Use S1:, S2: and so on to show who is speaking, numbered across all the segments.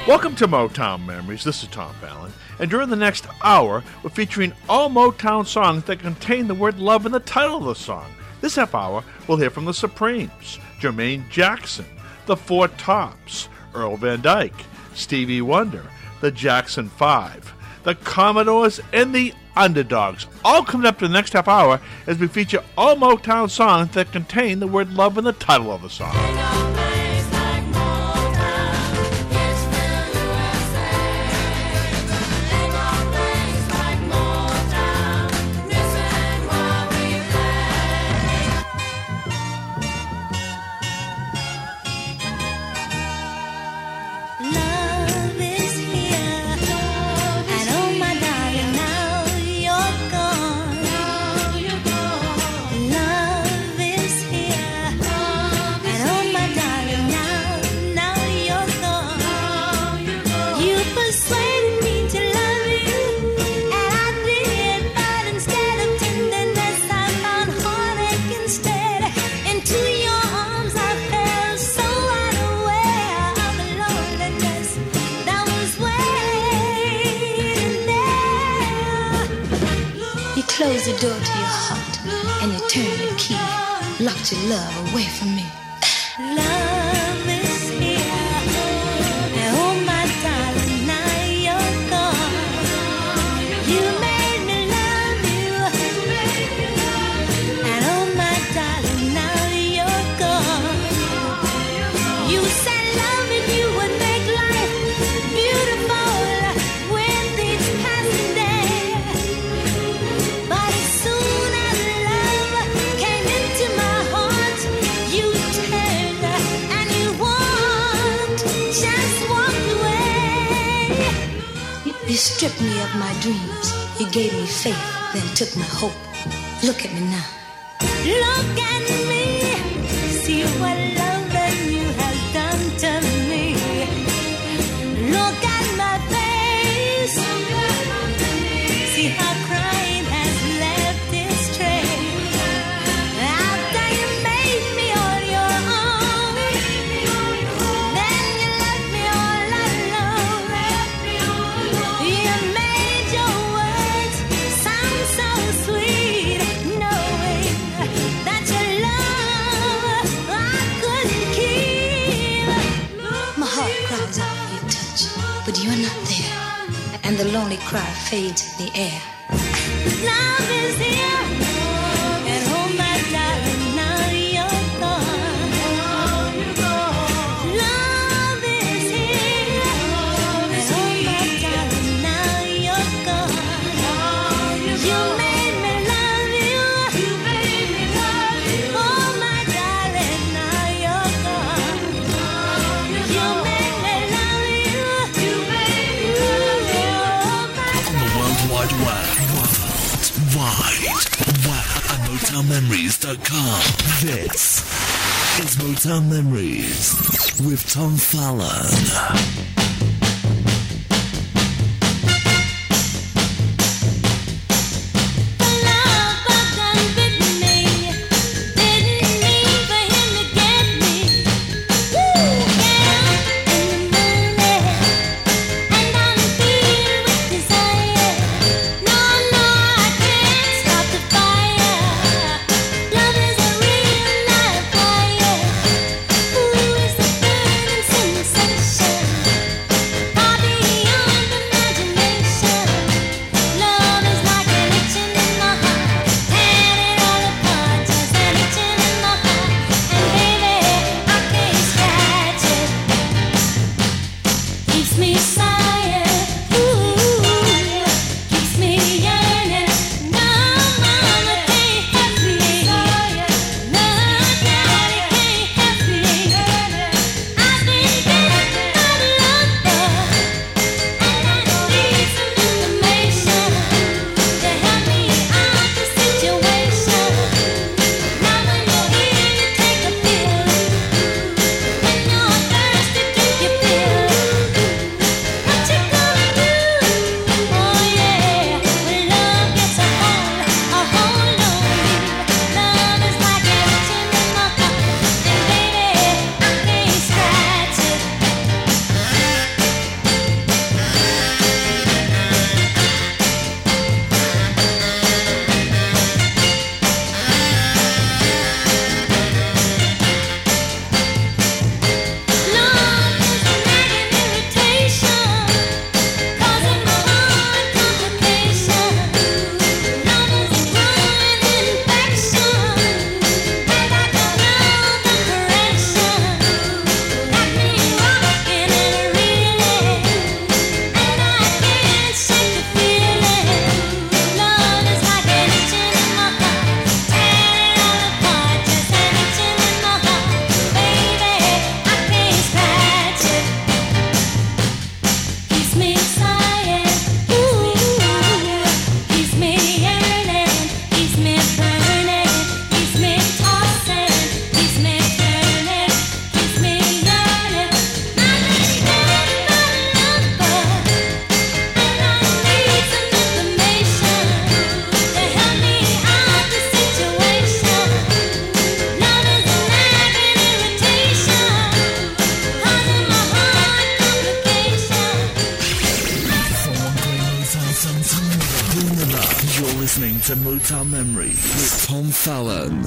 S1: Welcome to Motown Memories. This is Tom Fallon. And during the next hour, we're featuring all Motown songs that contain the word love in the title of the song. This half hour, we'll hear from the Supremes, Jermaine Jackson, the Four Tops, Earl Van Dyke, Stevie Wonder, the Jackson 5, the Commodores, and the Underdogs. All coming up to the next half hour as we feature all Motown songs that contain the word love in the title of the song.
S2: Close the door to your heart and you turn your key. Locked your love away from me. Love is here. Oh, my darling, now you're gone. You made me love you. And oh, my darling, now you're gone. You said loving you would make life beautiful with each passing day. You stripped me of my dreams. You gave me faith, then took my hope. Look at me now. Look at me. See what love that you have done to me. Look at my face. See how crying has left its trace. After you made me on your own, then you left me all alone. You made your words sound so sweet, knowing that your love I couldn't keep. My heart cries out for your touch, but you're not there, and the lonely cry fades in the air. Love is here, and oh my darling, now you're gone. Love is here, and oh my darling, now you're gone. You made me love you. Oh my darling, now you're gone. You made me love you.
S3: On the World Wide Web. At MotownMemories.com. This is Motown Memories with Tom Fallon. You're listening to Motown Memories with Tom Fallon.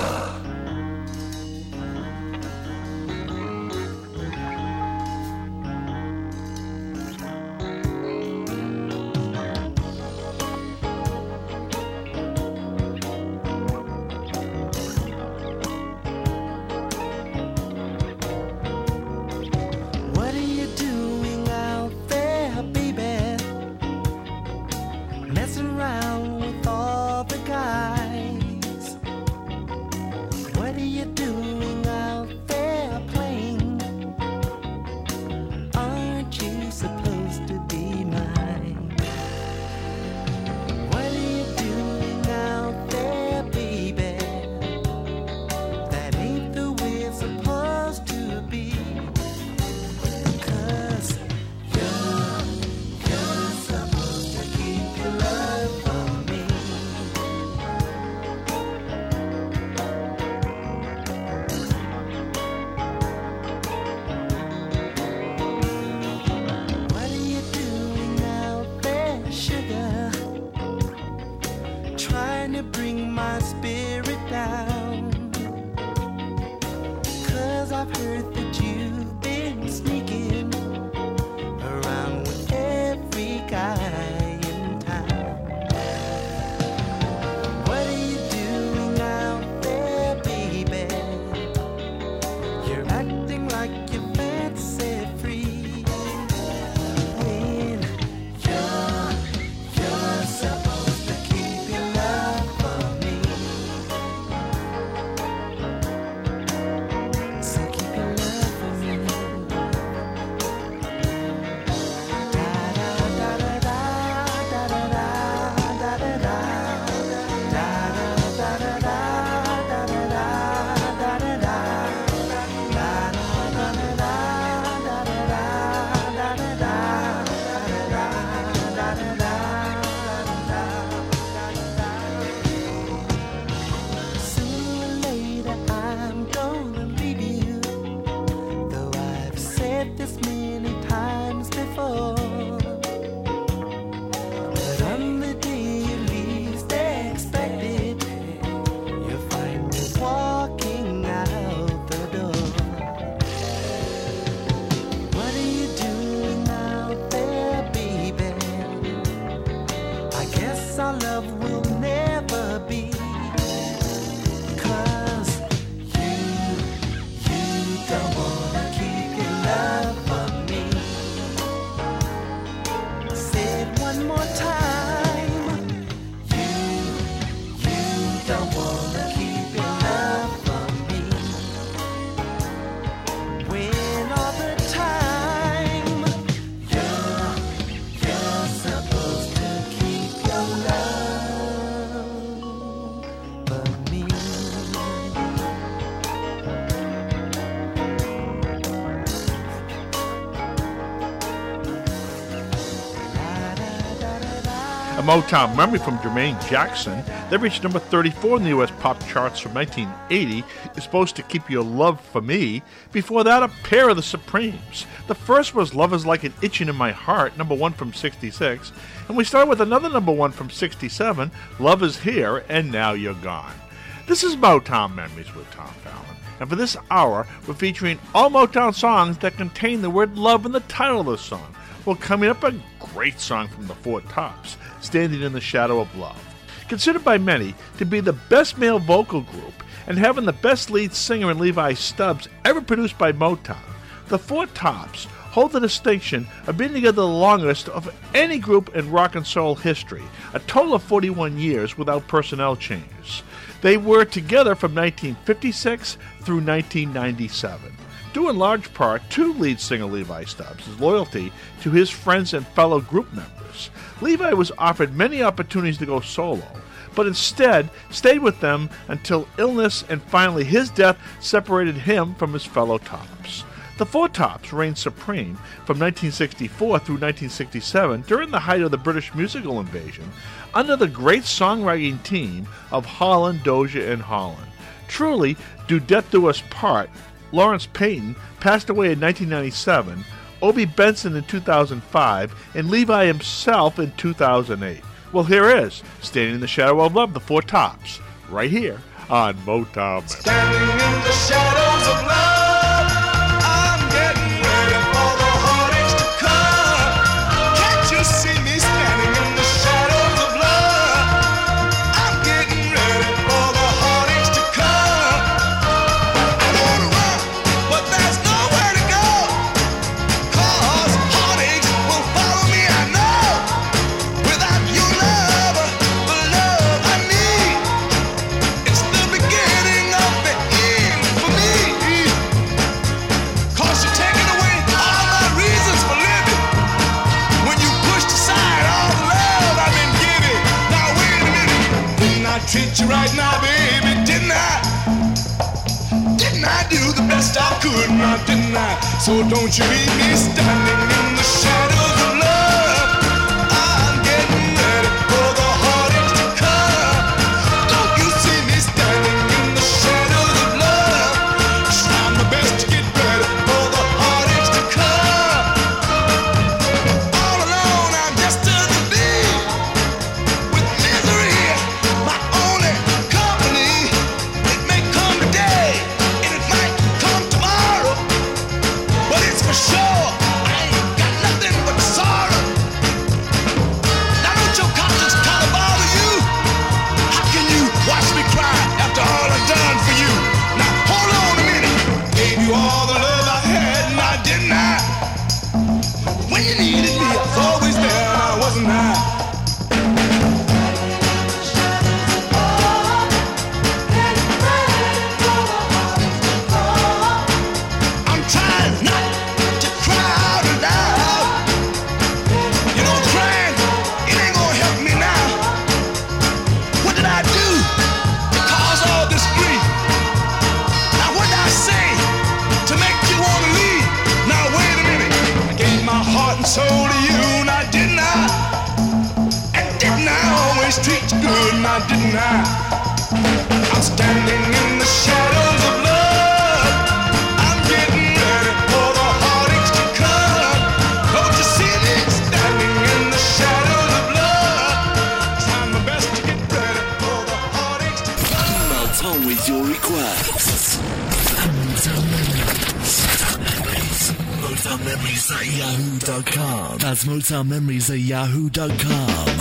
S1: A Motown memory from Jermaine Jackson that reached number 34 in the U.S. pop charts from 1980 is supposed to keep your love for me. Before that, a pair of the Supremes. The first was Love Is Like an Itching in My Heart, number 1 from 66. And we start with another number 1 from 67, Love Is Here and Now You're Gone. This is Motown Memories with Tom Fallon. And for this hour, we're featuring all Motown songs that contain the word love in the title of the song. Well, coming up, a great song from the Four Tops, Standing in the Shadow of Love. Considered by many to be the best male vocal group and having the best lead singer in Levi Stubbs ever produced by Motown, the Four Tops hold the distinction of being together the longest of any group in rock and soul history, a total of 41 years without personnel changes. They were together from 1956 through 1997. Due in large part to lead singer Levi Stubbs' loyalty to his friends and fellow group members. Levi was offered many opportunities to go solo, but instead stayed with them until illness and finally his death separated him from his fellow Tops. The Four Tops reigned supreme from 1964 through 1967 during the height of the British musical invasion under the great songwriting team of Holland, Dozier, and Holland. Truly, Do Death Do Us Part, Lawrence Payton passed away in 1997, Obie Benson in 2005, and Levi himself in 2008. Well, here is Standing in the Shadow of Love, the Four Tops, right here on Motown.
S4: Standing in the shadows of love, I'm getting ready for the heartaches to come. Can't you see me standing in the shadows of love? I'm getting ready for the heartaches to come. I wanna run, but there's nowhere to go. 'Cause heartaches will follow me, I know. Without your love, the love I need, it's the beginning of the end for me. 'Cause you're taking away all my reasons for living. When you pushed aside all the love I've been giving. Now wait a minute, didn't I treat you right now, baby? Didn't I? Didn't I do the best I could? Now didn't I? So don't you leave me standing in the shadows of love. I'm getting ready for the heartaches to come. Don't you see me standing in the shadows of love? Trying my best to get ready for the heartaches to come. All alone, I'm just as a bee, with misery my only company. It may come today, and it might come tomorrow, but it's for sure I ain't got nothing but sorrow. Now don't your conscience kind of bother you? How can you watch me cry after all I've done for you? Now hold on a minute. Gave you all the love I had, now didn't I? When you needed me, I was always there, now wasn't I? I'm trying not to cry out loud. You know, crying, it ain't gonna help me now. What did I do to cause all this grief? Now what did I say to make you wanna leave? Now wait a minute, I gave my heart and soul to you, now didn't I? And didn't I always treat you good, now didn't I? I'm standing in the shadows of love. I'm getting ready for the heartaches to come. Don't you see me standing in the shadows of love? Trying my best to get ready for the heartaches to come.
S3: Email Tom with your requests. Motown Memories. Motown Memories at yahoo.com. That's Motown Memories at yahoo.com.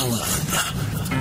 S3: Fallon.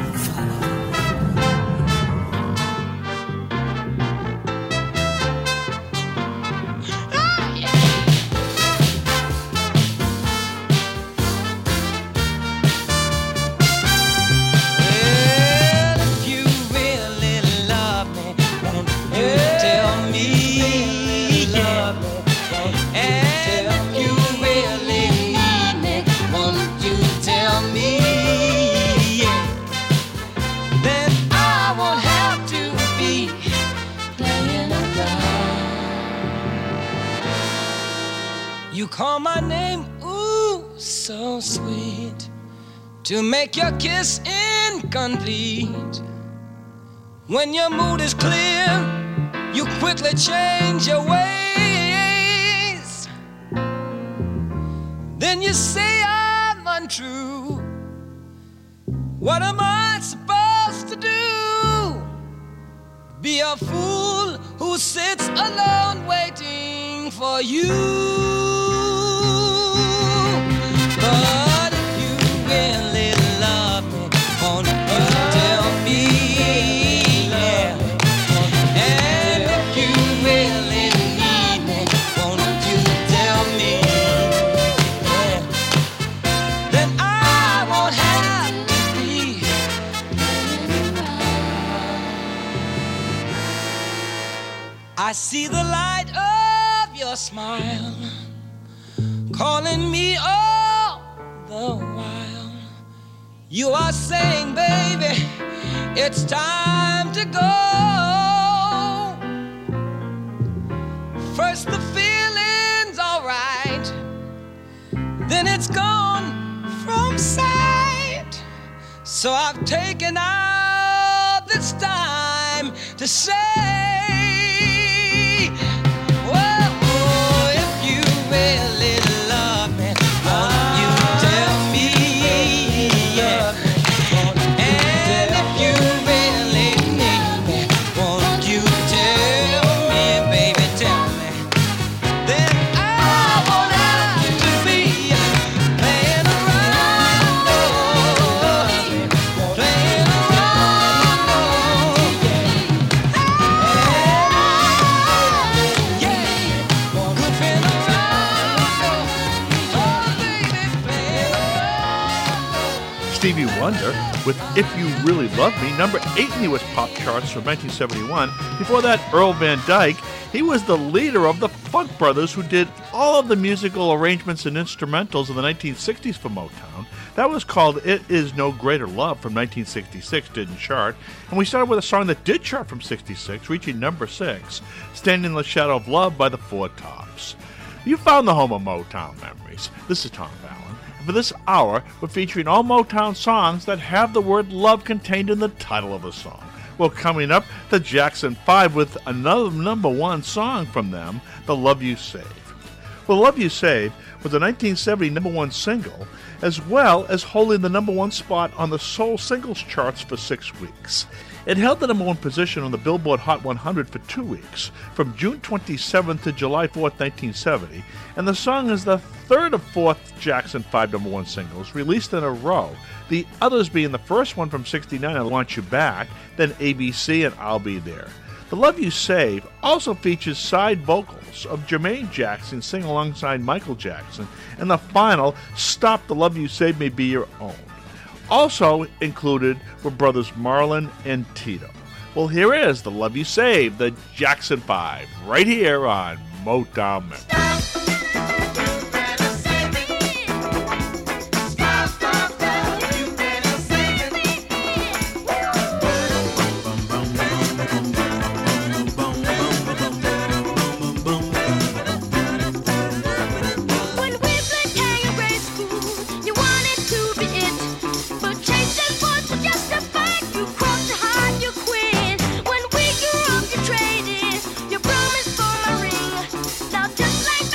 S5: You call my name, ooh, so sweet, to make your kiss incomplete. When your mood is clear, you quickly change your ways. Then you say I'm untrue. What am I supposed to do? Be a fool who sits alone waiting for you. But if you really love me, won't you tell me? Yeah. And if you really need me, won't you tell me? Yeah. Then I won't have to be around. I see the light of your smile calling me all the while. You are saying, baby, it's time to go. First the feeling's alright, then it's gone from sight. So I've taken out this time to say, whoa, if you really love me, won't you tell me? Yeah. And if you really need me, won't you tell me, baby, tell me? Then I won't have to be playing around, no, playing around, no, yeah, goofing around, oh, baby, playing around.
S1: Stevie Wonder with If You Really Love Me, number 8 in the U.S. pop charts from 1971. Before that, Earl Van Dyke. He was the leader of the Funk Brothers, who did all of the musical arrangements and instrumentals in the 1960s for Motown. That was called It Is No Greater Love from 1966, didn't chart. And we started with a song that did chart from 66, reaching number 6, Standing in the Shadow of Love by the Four Tops. You found the home of Motown memories. This is Tom Fallon. For this hour, we're featuring all Motown songs that have the word love contained in the title of the song. Well, coming up, the Jackson 5 with another number one song from them, The Love You Save. Well, Love You Save was a 1970 number one single, as well as holding the number one spot on the Soul Singles charts for 6 weeks. It held the number one position on the Billboard Hot 100 for 2 weeks, from June 27th to July 4th, 1970, and the song is the third of 4th Jackson 5 number one singles released in a row, the others being the first one from 69, I Want You Back, then ABC and I'll Be There. The Love You Save also features side vocals of Jermaine Jackson singing alongside Michael Jackson, and the final, Stop the Love You Save May Be Your Own. Also included were brothers Marlon and Tito. Well, here is The Love You Save, the Jackson 5, right here on Motown Memories.
S2: Just like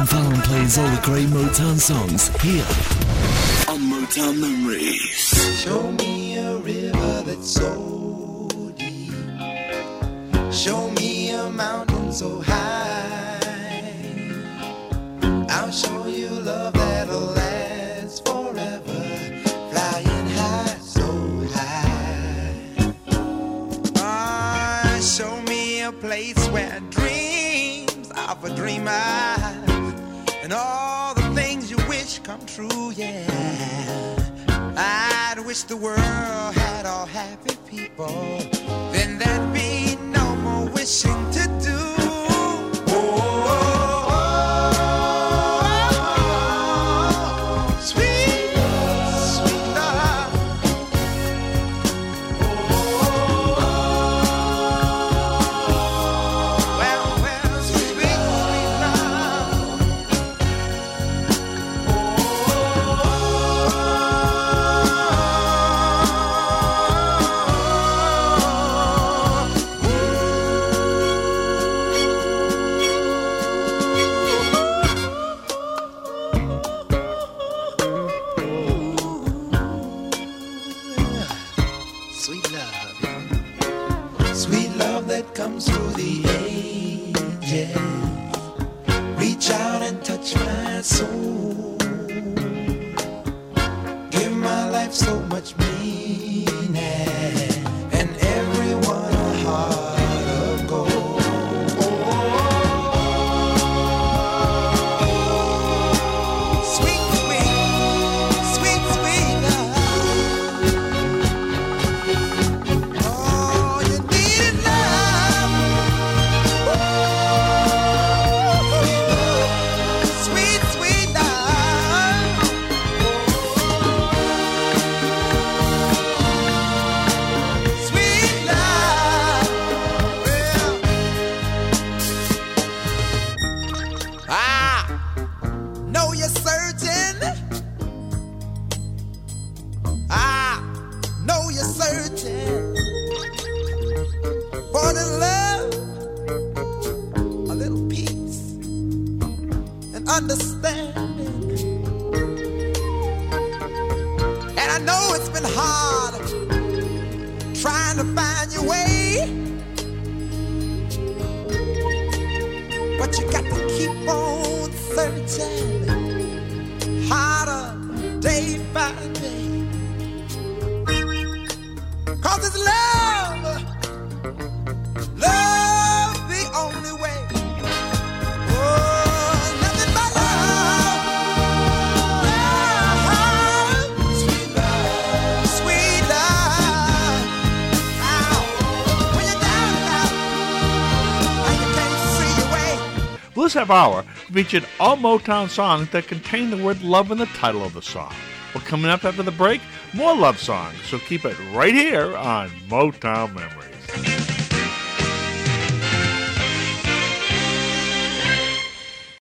S3: Fallon plays all the great Motown songs here on Motown Memories.
S6: Show me a river that's so deep. Show me a mountain so high. I'll show you love that'll last forever. Flying high, so high. Show me a place where dreams of a dreamer and all the things you wish come true, yeah. I'd wish the world had all happy people. Then there'd be no more wishing to do. Sweet, sweet love. Well, sweet, sweet love. Sweet love, sweet love that comes through the ages. Reach out and touch my soul. Give my life so much meaning, and everyone a heart of gold. Sweet, sweet, sweet, sweet love. Oh, you needed love. Sweet, sweet love. Sweet love. Well, I know you're searching. I know you're searching for the love, a little peace and understanding. And I know it's been hard trying to find your way, but you got to keep on searching harder day by day. 'Cause it's love, love the only way. Oh, nothing but love, sweet love, sweet love. Ow. When you're down and out, and you can't see your way.
S1: Well, this half hour featured all Motown songs that contain the word love in the title of the song. Well, coming up after the break, more love songs, so keep it right here on Motown Memories.